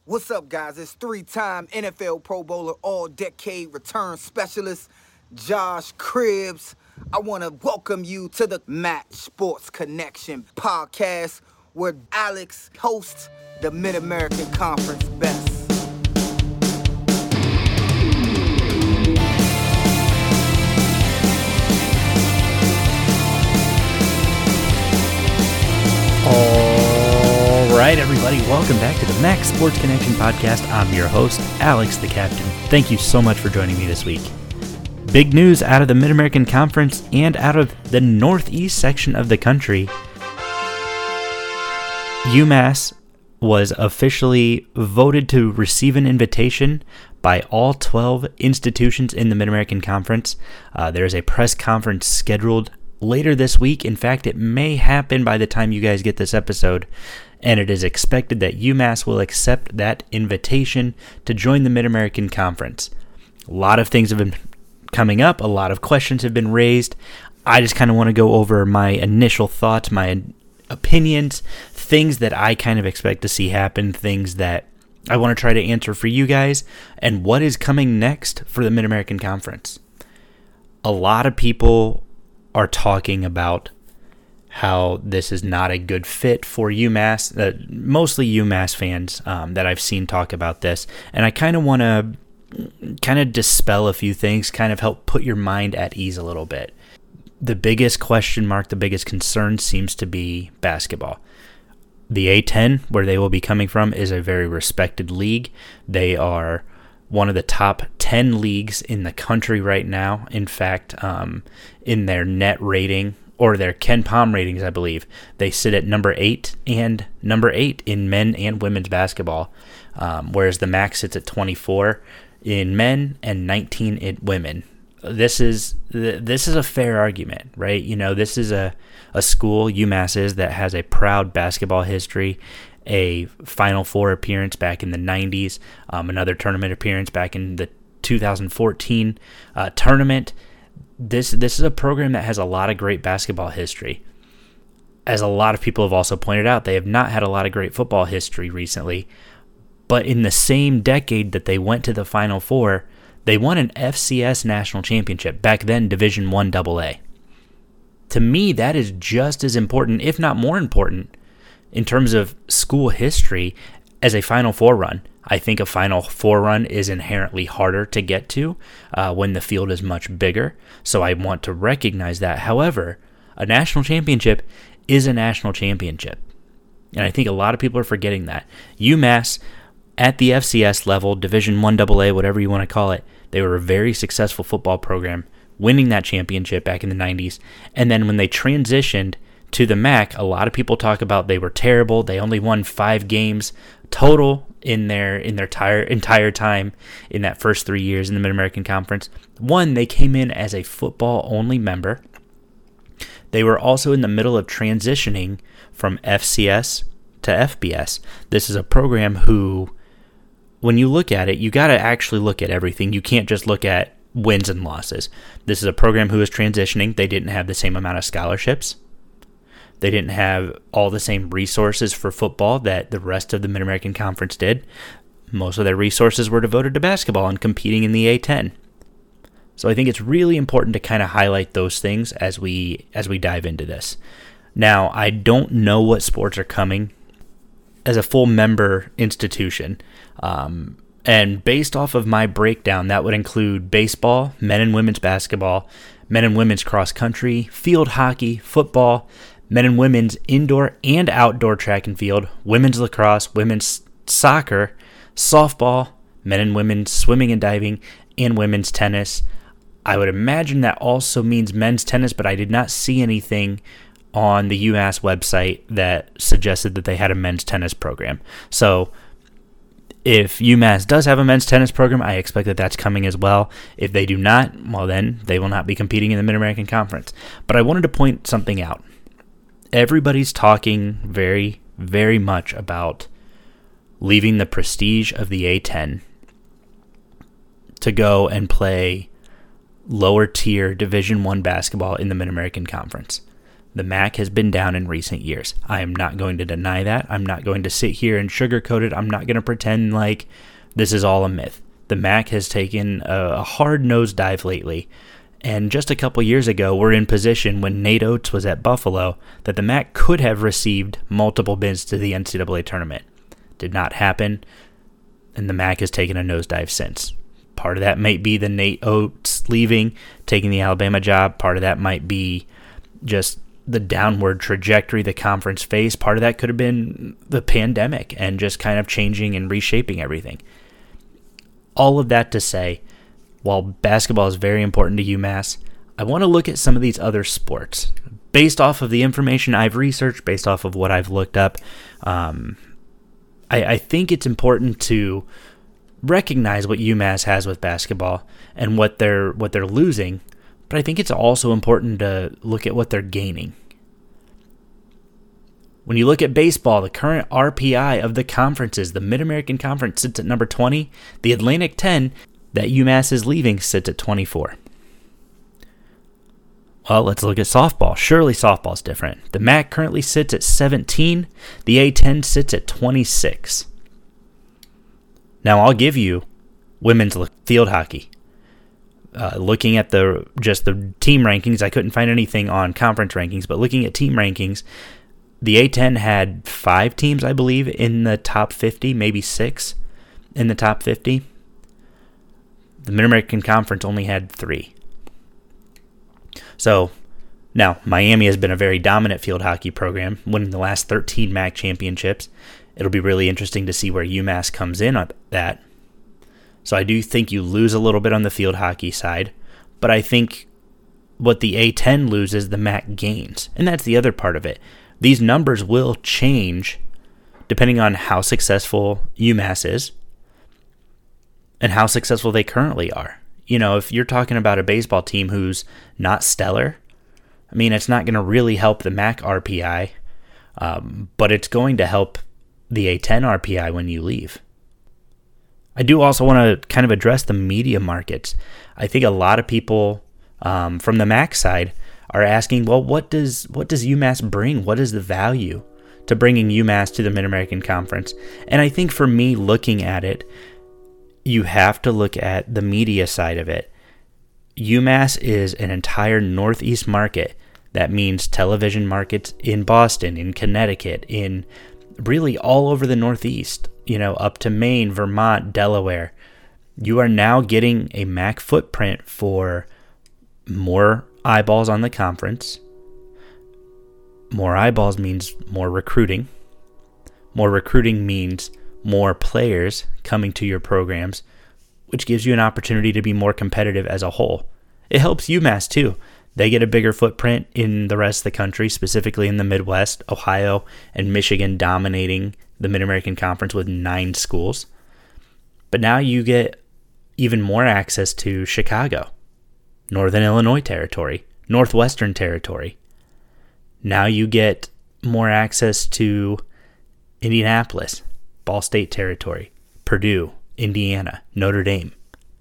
What's up, guys? It's three-time NFL Pro Bowler, all-decade return specialist, Josh Cribbs. I want to welcome you to the Match Sports Connection podcast, where Alex hosts the Mid-American Conference Best. All right, everybody, welcome back to the Max Sports Connection podcast. I'm your host, Alex the Captain. Thank you so much for joining me this week. Big news out of the Mid-American Conference and out of the Northeast section of the country. UMass was officially voted to receive an invitation by all 12 institutions in the Mid-American Conference. There's a press conference scheduled later this week. In fact, it may happen by the time you guys get this episode, and it is expected that UMass will accept that invitation to join the Mid-American Conference. A lot of things have been coming up. A lot of questions have been raised. I just kind of want to go over my initial thoughts, my opinions, things that I kind of expect to see happen, things that I want to try to answer for you guys, and what is coming next for the Mid-American Conference. A lot of people are talking about how this is not a good fit for UMass, mostly UMass fans that I've seen talk about this, and I kind of want to dispel a few things, kind of help put your mind at ease a little bit. The biggest question mark, the biggest concern seems to be basketball. The A10, where they will be coming from, is a very respected league. They are one of the top 10 leagues in the country right now. In fact, in their net rating, or their KenPom ratings, I believe, they sit at number 8 and number 8 in men and women's basketball, whereas the MAC sits at 24 in men and 19 in women. This is a fair argument, right? You know, this is a school, UMass is, that has a proud basketball history, a Final Four appearance back in the 90s, another tournament appearance back in the 2014 tournament. This is a program that has a lot of great basketball history. As a lot of people have also pointed out, they have not had a lot of great football history recently, but in the same decade that they went to the Final Four, they won an FCS national championship, back then Division I AA. To me, that is just as important, if not more important, in terms of school history as a Final Four run. I think a Final Four run is inherently harder to get to when the field is much bigger, so I want to recognize that. However, a national championship is a national championship, and I think a lot of people are forgetting that. UMass, at the FCS level, Division I AA, whatever you want to call it, they were a very successful football program, winning that championship back in the 90s, and then when they transitioned to the MAC, a lot of people talk about they were terrible. They only won 5 games total in their entire time in that first 3 years in the Mid-American Conference. One, they came in as a football-only member. They were also in the middle of transitioning from FCS to FBS. This is a program who, when you look at it, you got to actually look at everything. You can't just look at wins and losses. This is a program who is transitioning. They didn't have the same amount of scholarships. They didn't have all the same resources for football that the rest of the Mid-American Conference did. Most of their resources were devoted to basketball and competing in the A10. So I think it's really important to kind of highlight those things as we dive into this. Now, I don't know what sports are coming as a full member institution. And based off of my breakdown, that would include baseball, men and women's basketball, men and women's cross country, field hockey, football, men and women's indoor and outdoor track and field, women's lacrosse, women's soccer, softball, men and women's swimming and diving, and women's tennis. I would imagine that also means men's tennis, but I did not see anything on the UMass website that suggested that they had a men's tennis program. So if UMass does have a men's tennis program, I expect that that's coming as well. If they do not, well then, they will not be competing in the Mid-American Conference. But I wanted to point something out. Everybody's talking very, very much about leaving the prestige of the A10 to go and play lower tier Division I basketball in the Mid-American Conference. The MAC has been down in recent years. I am not going to deny that. I'm not going to sit here and sugarcoat it. I'm not going to pretend like this is all a myth. The MAC has taken a hard nosedive lately. And just a couple years ago, we're in position when Nate Oates was at Buffalo that the MAC could have received multiple bids to the NCAA tournament. Did not happen, and the MAC has taken a nosedive since. Part of that might be the Nate Oates leaving, taking the Alabama job. Part of that might be just the downward trajectory the conference faced. Part of that could have been the pandemic and just kind of changing and reshaping everything. All of that to say, while basketball is very important to UMass, I want to look at some of these other sports. Based off of the information I've researched, based off of what I've looked up, I think it's important to recognize what UMass has with basketball and what they're losing, but I think it's also important to look at what they're gaining. When you look at baseball, the current RPI of the conferences, the Mid-American Conference sits at number 20, the Atlantic 10, that UMass is leaving, sits at 24. Well, let's look at softball. Surely softball's different. The MAC currently sits at 17. The A10 sits at 26. Now, I'll give you women's field hockey. Looking at the team rankings, I couldn't find anything on conference rankings, but looking at team rankings, the A10 had 5 teams, I believe, in the top 50, maybe 6 in the top 50. The Mid-American Conference only had 3. So, now, Miami has been a very dominant field hockey program, winning the last 13 MAC championships. It'll be really interesting to see where UMass comes in on that. So I do think you lose a little bit on the field hockey side, but I think what the A10 loses, the MAC gains. And that's the other part of it. These numbers will change depending on how successful UMass is and how successful they currently are. You know, if you're talking about a baseball team who's not stellar, I mean, it's not going to really help the MAC RPI, but it's going to help the A10 RPI when you leave. I do also want to kind of address the media markets. I think a lot of people from the MAC side are asking, well, what does UMass bring? What is the value to bringing UMass to the Mid-American Conference? And I think for me, looking at it, you have to look at the media side of it. UMass is an entire Northeast market. That means television markets in Boston, in Connecticut, in really all over the Northeast, you know, up to Maine, Vermont, Delaware. You are now getting a MAC footprint for more eyeballs on the conference. More eyeballs means more recruiting. More recruiting means more players coming to your programs, which gives you an opportunity to be more competitive as a whole. It helps UMass too. They get a bigger footprint in the rest of the country, specifically in the Midwest, Ohio and Michigan dominating the Mid-American Conference with 9 schools. But now you get even more access to Chicago, Northern Illinois territory, Northwestern territory. Now you get more access to Indianapolis, Ball State territory, Purdue, Indiana, Notre Dame.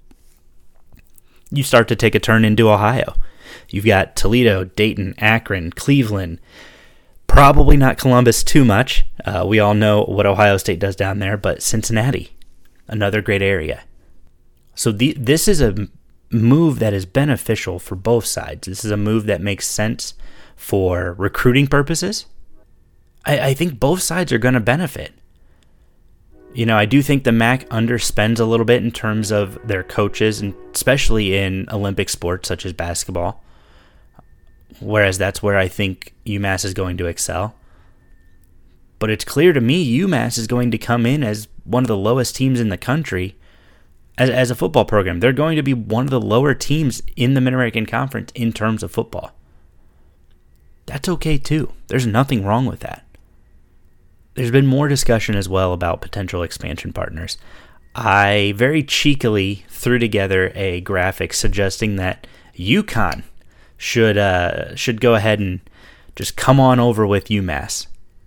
You start to take a turn into Ohio. You've got Toledo, Dayton, Akron, Cleveland, probably not Columbus too much. We all know what Ohio State does down there, but Cincinnati, another great area. So this is a move that is beneficial for both sides. This is a move that makes sense for recruiting purposes. I think both sides are going to benefit. You know, I do think the MAC underspends a little bit in terms of their coaches, and especially in Olympic sports such as basketball, whereas that's where I think UMass is going to excel. But it's clear to me UMass is going to come in as one of the lowest teams in the country as a football program. They're going to be one of the lower teams in the Mid-American Conference in terms of football. That's okay too. There's nothing wrong with that. There's been more discussion as well about potential expansion partners. I very cheekily threw together a graphic suggesting that UConn should go ahead and just come on over with UMass.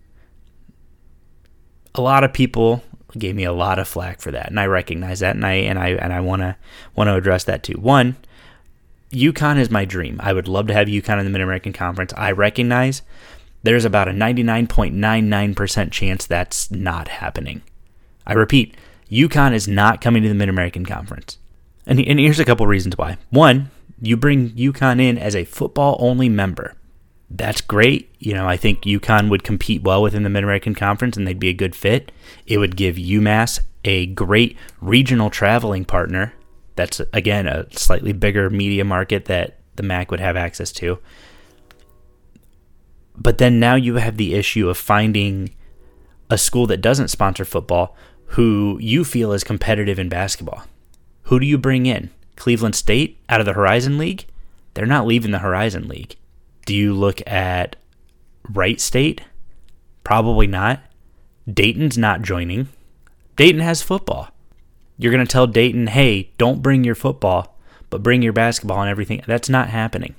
A lot of people gave me a lot of flack for that, and I recognize that, and I want to address that too. One, UConn is my dream. I would love to have UConn in the Mid-American Conference. I recognize there's about a 99.99% chance that's not happening. I repeat, UConn is not coming to the Mid-American Conference. And here's a couple reasons why. One, you bring UConn in as a football-only member. That's great. I think UConn would compete well within the Mid-American Conference, and they'd be a good fit. It would give UMass a great regional traveling partner. That's, again, a slightly bigger media market that the MAC would have access to. But then now you have the issue of finding a school that doesn't sponsor football who you feel is competitive in basketball. Who do you bring in? Cleveland State out of the Horizon League? They're not leaving the Horizon League. Do you look at Wright State? Probably not. Dayton's not joining. Dayton has football. You're going to tell Dayton, hey, don't bring your football, but bring your basketball and everything. That's not happening.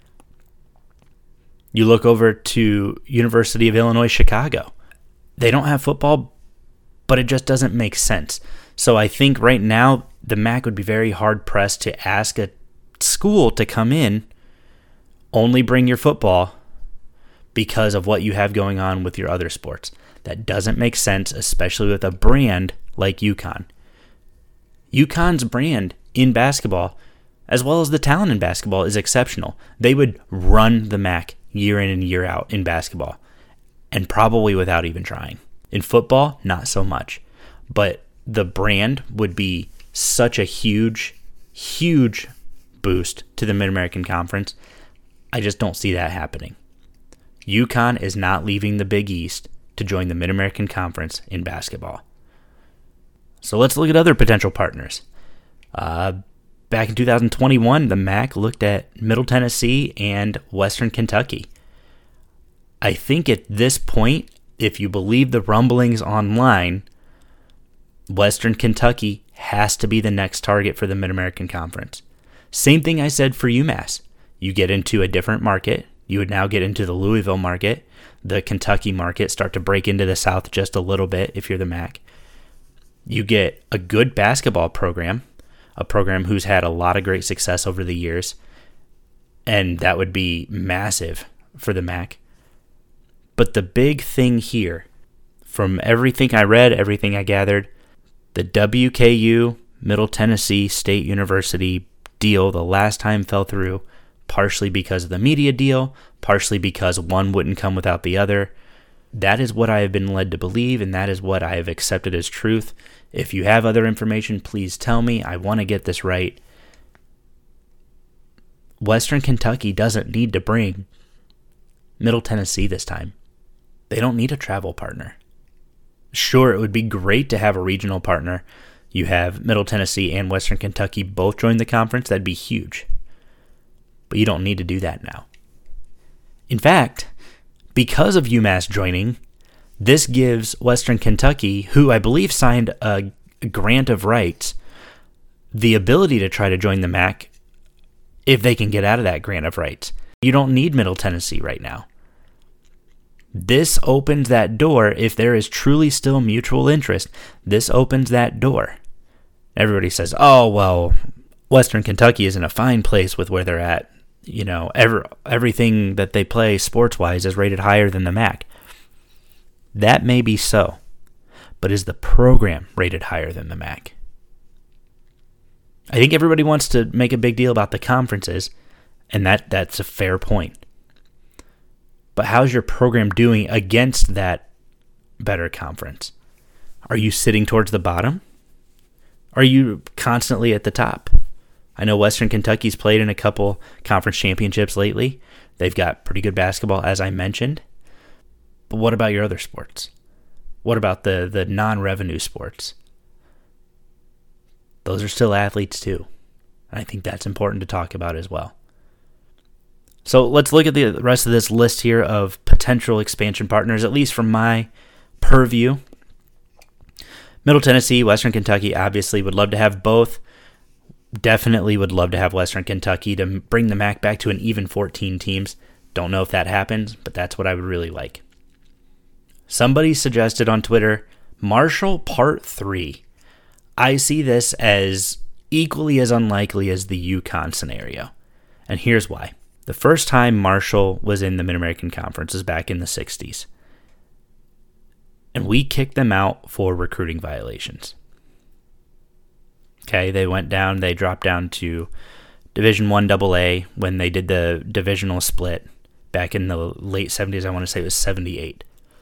You look over to University of Illinois Chicago. They don't have football, but it just doesn't make sense. So I think right now the MAC would be very hard-pressed to ask a school to come in, only bring your football because of what you have going on with your other sports. That doesn't make sense, especially with a brand like UConn. UConn's brand in basketball, as well as the talent in basketball, is exceptional. They would run the MAC year in and year out in basketball, and probably without even trying. In football, not so much. But the brand would be such a huge, huge boost to the Mid-American Conference. I just don't see that happening. UConn is not leaving the Big East to join the Mid-American Conference in basketball. So let's look at other potential partners. Back in 2021, the MAC looked at Middle Tennessee and Western Kentucky. I think at this point, if you believe the rumblings online, Western Kentucky has to be the next target for the Mid-American Conference. Same thing I said for UMass. You get into a different market. You would now get into the Louisville market, the Kentucky market, start to break into the South just a little bit if you're the MAC. You get a good basketball program, a program who's had a lot of great success over the years, and that would be massive for the MAC. But the big thing here, from everything I read, everything I gathered, the WKU Middle Tennessee State University deal the last time fell through, partially because of the media deal, partially because one wouldn't come without the other. That is what I have been led to believe, and that is what I have accepted as truth. If you have other information, please tell me. I want to get this right. Western Kentucky doesn't need to bring Middle Tennessee this time. They don't need a travel partner. Sure, it would be great to have a regional partner. You have Middle Tennessee and Western Kentucky both join the conference. That'd be huge. But you don't need to do that now. In fact, because of UMass joining, this gives Western Kentucky, who I believe signed a grant of rights, the ability to try to join the MAC if they can get out of that grant of rights. You don't need Middle Tennessee right now. This opens that door. If there is truly still mutual interest, this opens that door. Everybody says, oh, well, Western Kentucky is in a fine place with where they're at. You know, everything that they play sports-wise is rated higher than the MAC. That may be so, but is the program rated higher than the MAC? I think everybody wants to make a big deal about the conferences, and that's a fair point. But how's your program doing against that better conference? Are you sitting towards the bottom? Are you constantly at the top? I know Western Kentucky's played in a couple conference championships lately. They've got pretty good basketball, as I mentioned. But what about your other sports? What about the non-revenue sports? Those are still athletes too. And I think that's important to talk about as well. So let's look at the rest of this list here of potential expansion partners, at least from my purview. Middle Tennessee, Western Kentucky, obviously would love to have both. Definitely would love to have Western Kentucky to bring the MAC back to an even 14 teams. Don't know if that happens, but that's what I would really like. Somebody suggested on Twitter, Marshall Part 3. I see this as equally as unlikely as the UConn scenario. And here's why. The first time Marshall was in the Mid-American Conference was back in the 60s. And we kicked them out for recruiting violations. Okay, they dropped down to Division I AA when they did the divisional split back in the late 70s. I want to say it was 78.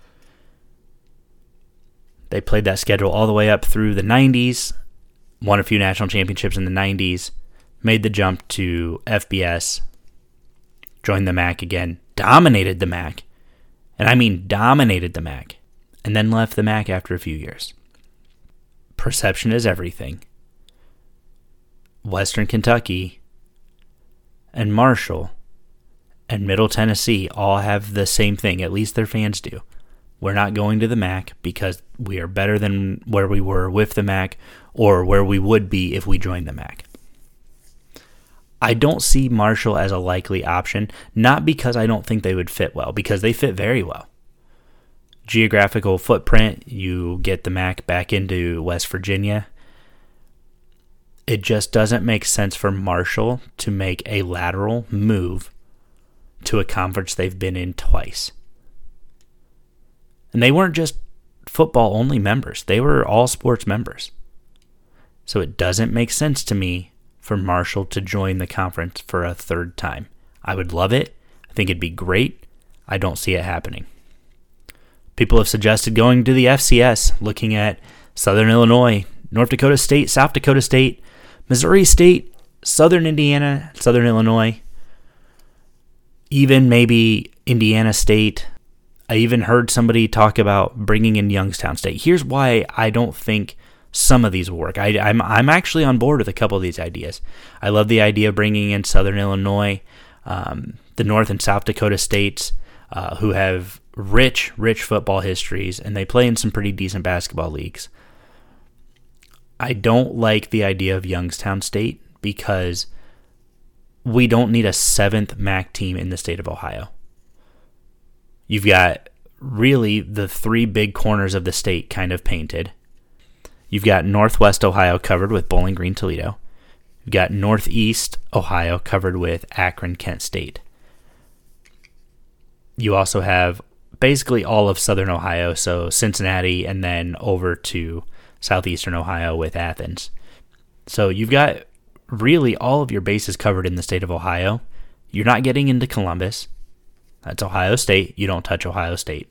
They played that schedule all the way up through the 90s, won a few national championships in the 90s, made the jump to FBS, joined the MAC again, dominated the MAC, and I mean dominated the MAC, and then left the MAC after a few years. Perception is everything. Western Kentucky and Marshall and Middle Tennessee all have the same thing, at least their fans do. We're not going to the MAC because we are better than where we were with the MAC or where we would be if we joined the MAC. I don't see Marshall as a likely option, not because I don't think they would fit well, because they fit very well. Geographical footprint, you get the MAC back into West Virginia. It just doesn't make sense for Marshall to make a lateral move to a conference they've been in twice. And they weren't just football-only members. They were all sports members. So it doesn't make sense to me for Marshall to join the conference for a third time. I would love it. I think it'd be great. I don't see it happening. People have suggested going to the FCS, looking at Southern Illinois, North Dakota State, South Dakota State, Missouri State, Southern Indiana, Southern Illinois, even maybe Indiana State. I even heard somebody talk about bringing in Youngstown State. Here's why I don't think some of these will work. I'm actually on board with a couple of these ideas. I love the idea of bringing in Southern Illinois, the North and South Dakota states, who have rich football histories, and they play in some pretty decent basketball leagues. I don't like the idea of Youngstown State because we don't need a 7th MAC team in the state of Ohio. You've got really the 3 big corners of the state kind of painted. You've got Northwest Ohio covered with Bowling Green, Toledo. You've got Northeast Ohio covered with Akron, Kent State. You also have basically all of Southern Ohio, so Cincinnati, and then over to Southeastern Ohio with Athens. So you've got really all of your bases covered in the state of Ohio. You're not getting into Columbus. That's Ohio State. You don't touch Ohio State.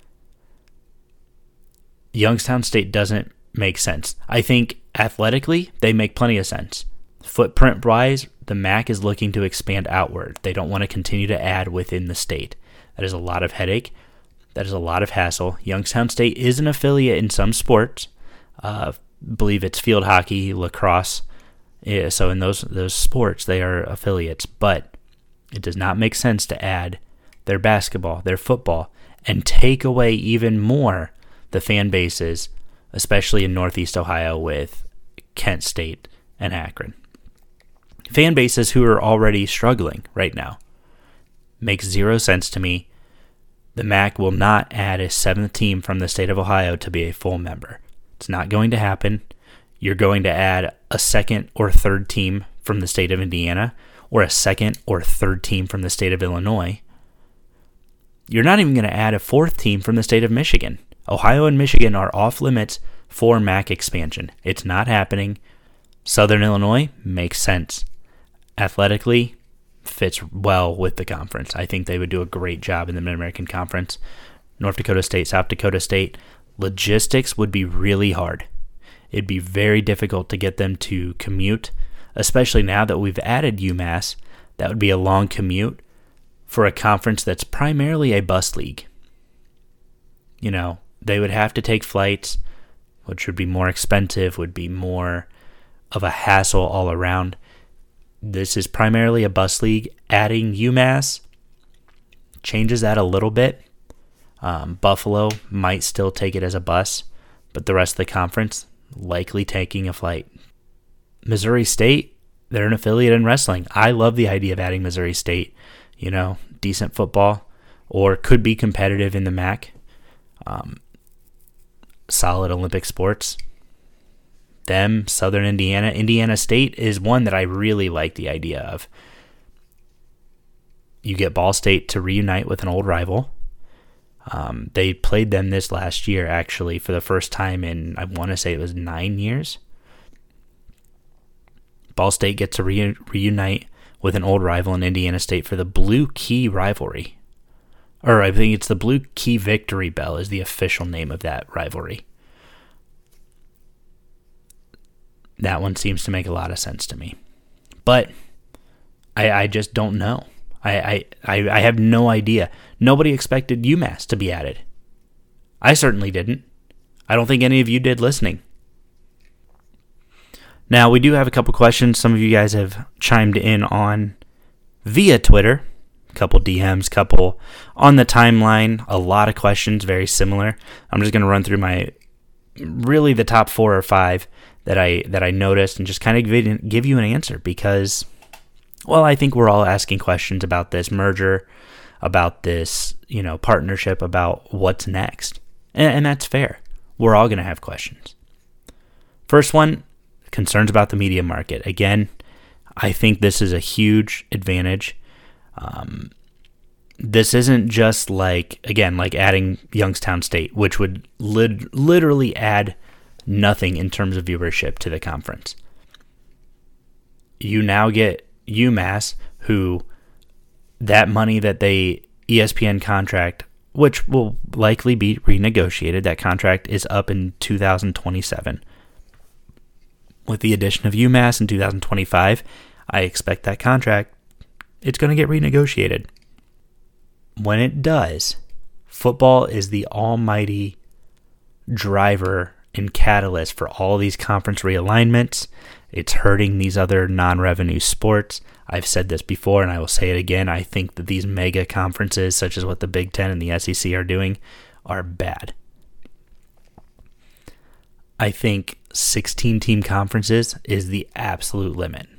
Youngstown State doesn't make sense. I think athletically, they make plenty of sense. Footprint-wise, the MAC is looking to expand outward. They don't want to continue to add within the state. That is a lot of headache. That is a lot of hassle. Youngstown State is an affiliate in some sports. Believe it's field hockey, lacrosse. Yeah, so in those sports, they are affiliates. But it does not make sense to add their basketball, their football, and take away even more the fan bases, especially in Northeast Ohio with Kent State and Akron. Fan bases who are already struggling right now. Makes zero sense to me. The MAC will not add a 7th team from the state of Ohio to be a full member. It's not going to happen. You're going to add a 2nd or 3rd team from the state of Indiana or a 2nd or 3rd team from the state of Illinois. You're not even going to add a 4th team from the state of Michigan. Ohio and Michigan are off limits for MAC expansion. It's not happening. Southern Illinois makes sense. Athletically, fits well with the conference. I think they would do a great job in the Mid-American Conference. North Dakota State, South Dakota State, logistics would be really hard. It'd be very difficult to get them to commute, especially now that we've added UMass. That would be a long commute for a conference that's primarily a bus league. You know, they would have to take flights, which would be more expensive, would be more of a hassle all around. This is primarily a bus league. Adding UMass changes that a little bit. Buffalo might still take it as a bus, but the rest of the conference likely taking a flight. Missouri State, they're an affiliate in wrestling. I love the idea of adding Missouri State. You know, decent football, or could be competitive in the MAC. Solid Olympic sports. Them, Southern Indiana. Indiana State is one that I really like the idea of. You get Ball State to reunite with an old rival. They played them this last year, actually, for the first time in, I want to say it was 9 years. Ball State gets to reunite with an old rival in Indiana State for the Blue Key rivalry. Or I think it's the Blue Key Victory Bell is the official name of that rivalry. That one seems to make a lot of sense to me. But I just don't know. I have no idea. Nobody expected UMass to be added. I certainly didn't. I don't think any of you did listening. Now, we do have a couple questions some of you guys have chimed in on via Twitter. A couple DMs, couple on the timeline. A lot of questions, very similar. I'm just going to run through the top 4 or 5 that I noticed and just kind of give you an answer because, well, I think we're all asking questions about this merger, about this, partnership, about what's next. And that's fair. We're all going to have questions. First one, concerns about the media market. Again, I think this is a huge advantage. This isn't just like adding Youngstown State, which would literally add nothing in terms of viewership to the conference. You now get UMass, who that money that ESPN contract, which will likely be renegotiated, that contract is up in 2027. With the addition of UMass in 2025, I expect that contract, it's going to get renegotiated. When it does, football is the almighty driver and catalyst for all these conference realignments. It's hurting these other non-revenue sports. I've said this before and I will say it again. I think that these mega conferences, such as what the Big Ten and the SEC are doing, are bad. I think 16-team conferences is the absolute limit.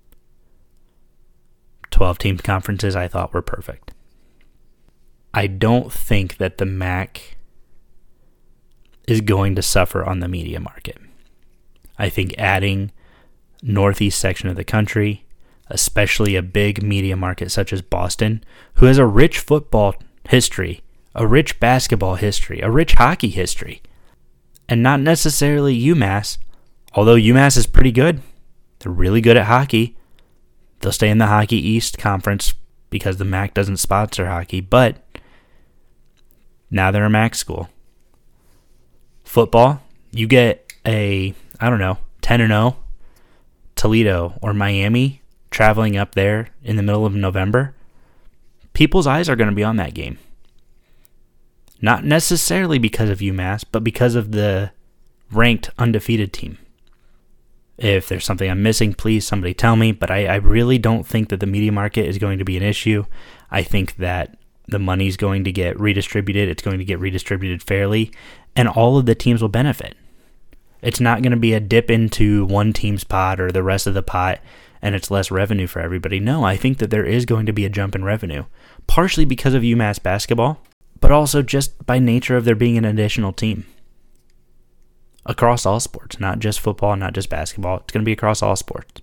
12-team conferences I thought were perfect. I don't think that the MAC is going to suffer on the media market. I think adding northeast section of the country, especially a big media market such as Boston, who has a rich football history, a rich basketball history, a rich hockey history, and not necessarily UMass, although UMass is pretty good. They're really good at hockey. They'll stay in the Hockey East Conference because the MAC doesn't sponsor hockey, but now they're a MAC school. Football, you get 10-0 Toledo or Miami traveling up there in the middle of November. People's eyes are going to be on that game. Not necessarily because of UMass, but because of the ranked undefeated team. If there's something I'm missing, please somebody tell me, but I really don't think that the media market is going to be an issue. I think that the money's going to get redistributed. It's going to get redistributed fairly, and all of the teams will benefit. It's not going to be a dip into one team's pot or the rest of the pot, and it's less revenue for everybody. No, I think that there is going to be a jump in revenue, partially because of UMass basketball, but also just by nature of there being an additional team. Across all sports, not just football, not just basketball. It's going to be across all sports.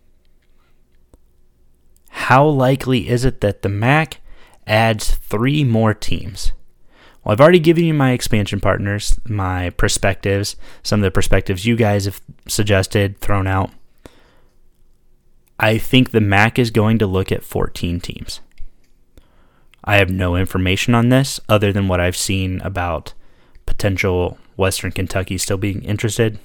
How likely is it that the MAC adds 3 more teams? Well, I've already given you my expansion partners, my perspectives, some of the perspectives you guys have suggested, thrown out. I think the MAC is going to look at 14 teams. I have no information on this other than what I've seen about potential Western Kentucky still being interested.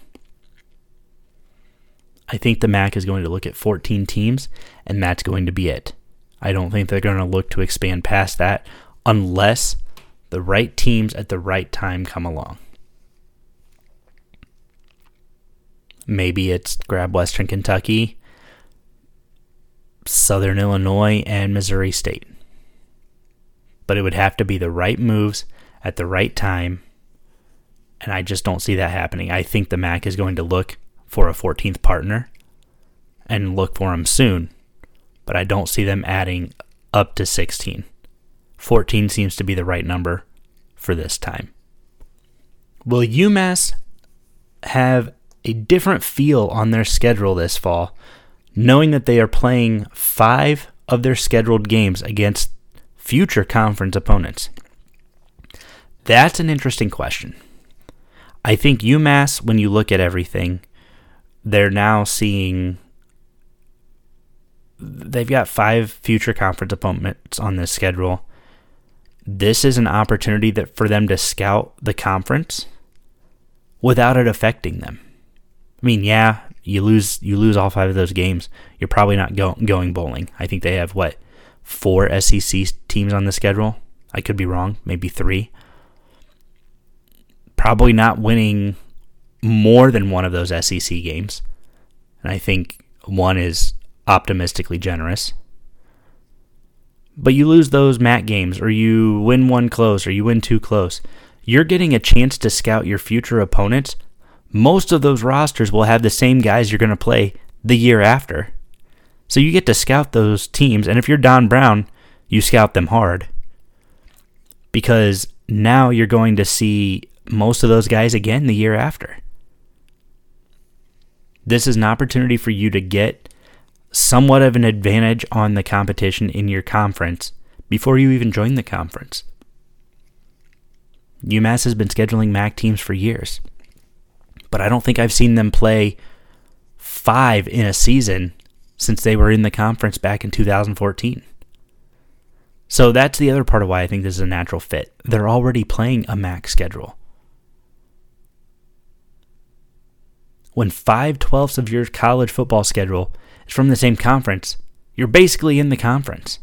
I think the MAC is going to look at 14 teams, and that's going to be it. I don't think they're going to look to expand past that unless the right teams at the right time come along. Maybe it's grab Western Kentucky, Southern Illinois, and Missouri State. But it would have to be the right moves at the right time, and I just don't see that happening. I think the MAC is going to look for a 14th partner and look for them soon, but I don't see them adding up to 16. 14 seems to be the right number for this time. Will UMass have a different feel on their schedule this fall, knowing that they are playing 5 of their scheduled games against future conference opponents? That's an interesting question. I think UMass, when you look at everything, they're now seeing they've got 5 future conference opponents on this schedule. This is an opportunity for them to scout the conference without it affecting them. I mean, yeah, you lose all 5 of those games. You're probably not going bowling. I think they have, 4 SEC teams on the schedule? I could be wrong. Maybe 3. Probably not winning more than one of those SEC games. And I think 1 is optimistically generous. But you lose those MAC games, or you win 1 close, or you win 2 close. You're getting a chance to scout your future opponents. Most of those rosters will have the same guys you're going to play the year after. So you get to scout those teams, and if you're Don Brown, you scout them hard. Because now you're going to see most of those guys again the year after. This is an opportunity for you to get somewhat of an advantage on the competition in your conference before you even join the conference. UMass has been scheduling MAC teams for years, but I don't think I've seen them play 5 in a season since they were in the conference back in 2014. So that's the other part of why I think this is a natural fit. They're already playing a MAC schedule. When 5/12 of your college football schedule is from the same conference, you're basically in the conference.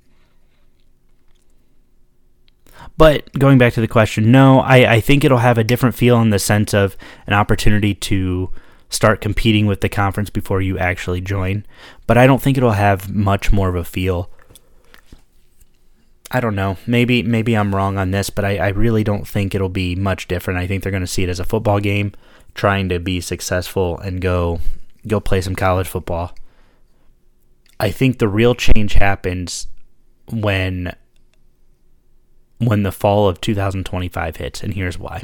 But going back to the question, no, I think it'll have a different feel in the sense of an opportunity to start competing with the conference before you actually join. But I don't think it'll have much more of a feel. I don't know. Maybe I'm wrong on this, but I really don't think it'll be much different. I think they're going to see it as a football game, trying to be successful and go play some college football. I think the real change happens when the fall of 2025 hits, and here's why.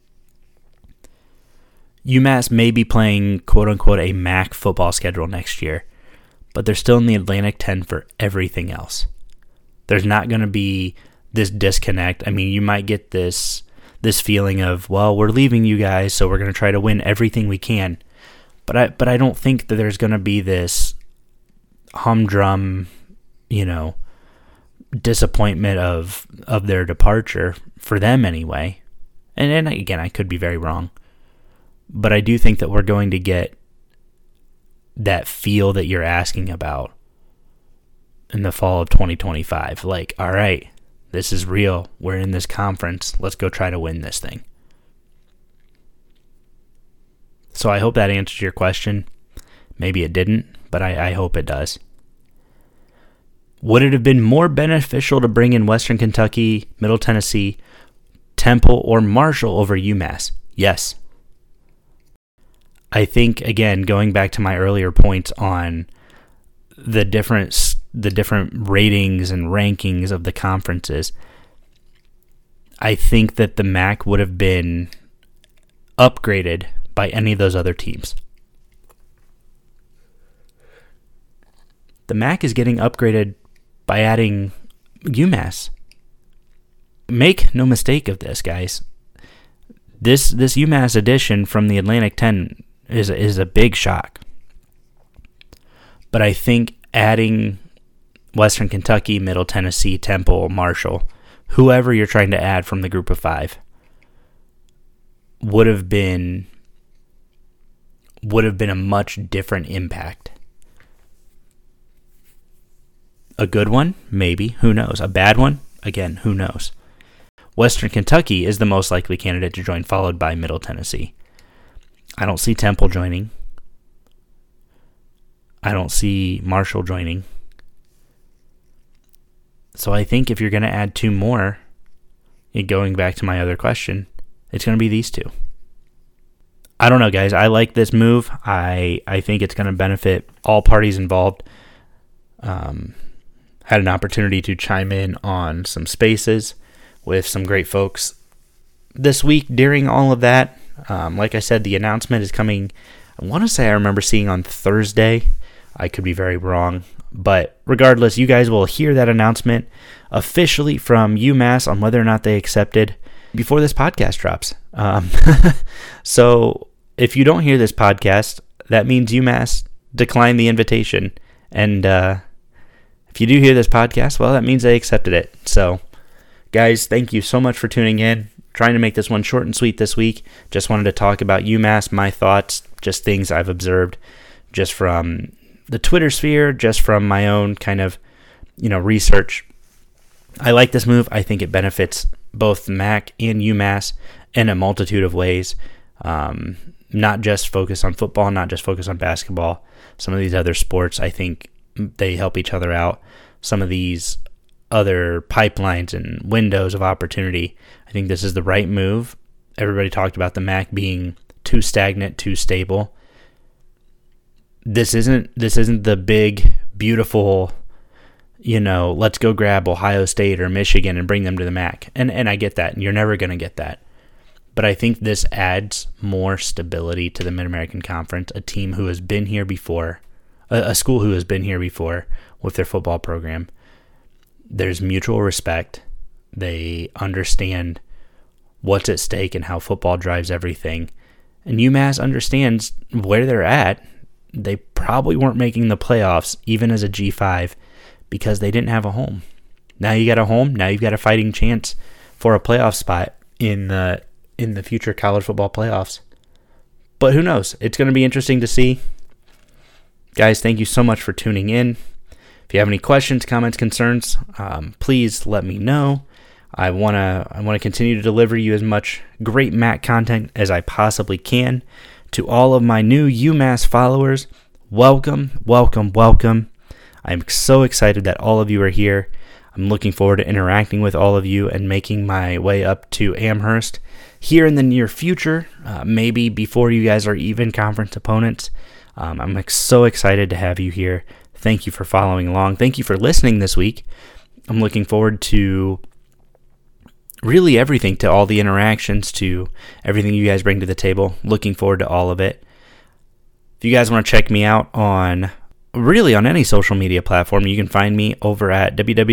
UMass may be playing quote-unquote a MAC football schedule next year, but they're still in the Atlantic 10 for everything else. There's not going to be this disconnect. I mean, you might get this feeling of, well, we're leaving you guys, so we're going to try to win everything we can. But I don't think that there's going to be this humdrum, disappointment of their departure for them anyway. And again, I could be very wrong. But I do think that we're going to get that feel that you're asking about in the fall of 2025. Like, all right, this is real. We're in this conference. Let's go try to win this thing. So I hope that answers your question. Maybe it didn't, but I hope it does. Would it have been more beneficial to bring in Western Kentucky, Middle Tennessee, Temple, or Marshall over UMass? Yes. I think, again, going back to my earlier points on the different ratings and rankings of the conferences, I think that the MAC would have been upgraded by any of those other teams. The MAC is getting upgraded by adding UMass. Make no mistake of this, guys. This UMass addition from the Atlantic 10 is a big shock. But I think adding Western Kentucky, Middle Tennessee, Temple, Marshall, whoever you're trying to add from the group of 5, would have been a much different impact. A good one? Maybe. Who knows? A bad one? Again, who knows? Western Kentucky is the most likely candidate to join, followed by Middle Tennessee. I don't see Temple joining. I don't see Marshall joining. So I think if you're going to add 2 more, going back to my other question, it's going to be these 2. I don't know, guys. I like this move. I think it's going to benefit all parties involved. Had an opportunity to chime in on some spaces with some great folks this week during all of that. Like I said, the announcement is coming, I want to say I remember seeing on Thursday. I could be very wrong But regardless, you guys will hear that announcement officially from UMass on whether or not they accepted before this podcast drops. So if you don't hear this podcast, that means UMass declined the invitation. And if you do hear this podcast, well, that means they accepted it. So, guys, thank you so much for tuning in. Trying to make this one short and sweet this week. Just wanted to talk about UMass, my thoughts, just things I've observed just from the Twitter sphere, just from my own kind of, research. I like this move. I think it benefits both MAC and UMass in a multitude of ways. Not just focus on football, not just focus on basketball. Some of these other sports, I think they help each other out. Some of these other pipelines and windows of opportunity, I think this is the right move. Everybody talked about the MAC being too stagnant, too stable. This isn't the big, beautiful, let's go grab Ohio State or Michigan and bring them to the MAC. And I get that, and you're never going to get that. But I think this adds more stability to the Mid-American Conference, a team who has been here before, a school who has been here before with their football program. There's mutual respect. They understand what's at stake and how football drives everything. And UMass understands where they're at. They probably weren't making the playoffs, even as a G5, because they didn't have a home. Now you got a home. Now you've got a fighting chance for a playoff spot in the future college football playoffs. But who knows? It's going to be interesting to see. Guys, thank you so much for tuning in. If you have any questions, comments, concerns, please let me know. I want to continue to deliver you as much great MAC content as I possibly can. To all of my new UMass followers, welcome, welcome, welcome. I'm so excited that all of you are here. I'm looking forward to interacting with all of you and making my way up to Amherst here in the near future, maybe before you guys are even conference opponents. I'm so excited to have you here. Thank you for following along. Thank you for listening this week. I'm looking forward to really everything, to all the interactions, to everything you guys bring to the table. Looking forward to all of it. If you guys want to check me out on any social media platform, you can find me over at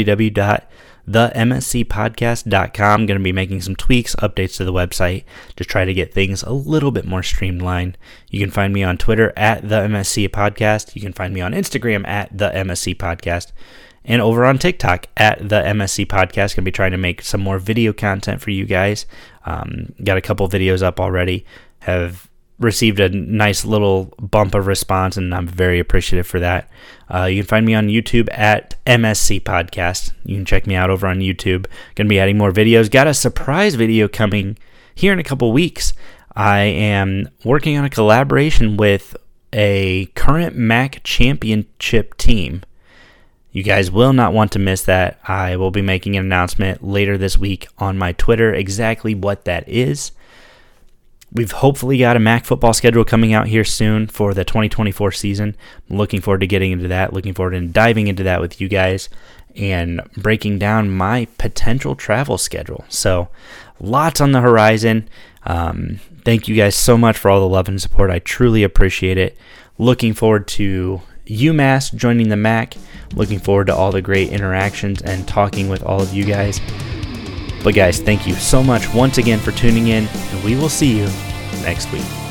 www.themscpodcast.com. I'm going to be making some tweaks, updates to the website to try to get things a little bit more streamlined. You can find me on Twitter at the MSC Podcast. You can find me on Instagram at the MSC Podcast. And over on TikTok at the MSC Podcast. Going to be trying to make some more video content for you guys. Got a couple videos up already. Have received a nice little bump of response, and I'm very appreciative for that. You can find me on YouTube at MSC Podcast. You can check me out over on YouTube. Going to be adding more videos. Got a surprise video coming here in a couple weeks. I am working on a collaboration with a current MAC championship team. You guys will not want to miss that. I will be making an announcement later this week on my Twitter exactly what that is. We've hopefully got a MAC football schedule coming out here soon for the 2024 season. I'm looking forward to getting into that, looking forward to diving into that with you guys and breaking down my potential travel schedule. So lots on the horizon. Thank you guys so much for all the love and support. I truly appreciate it. Looking forward to UMass joining the MAC. Looking forward to all the great interactions and talking with all of you guys. But guys, thank you so much once again for tuning in, and we will see you next week.